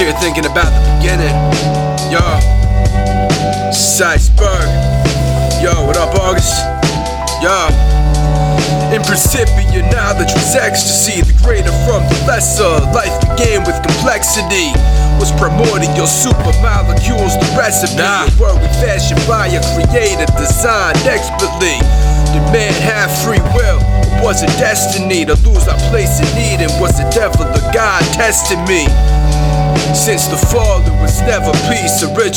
here thinking about the beginning. Yo, Iceberg. Yo, what up, August? Yo. In principia, knowledge was ecstasy. The greater from the lesser. Life began with complexity. Was primordial super molecules the recipe. A word we fashioned by a creator, designed expertly. Did man have free will, or was it destiny to lose our place in need? And was the devil or God testing me? Since the fall, it was never peace. Original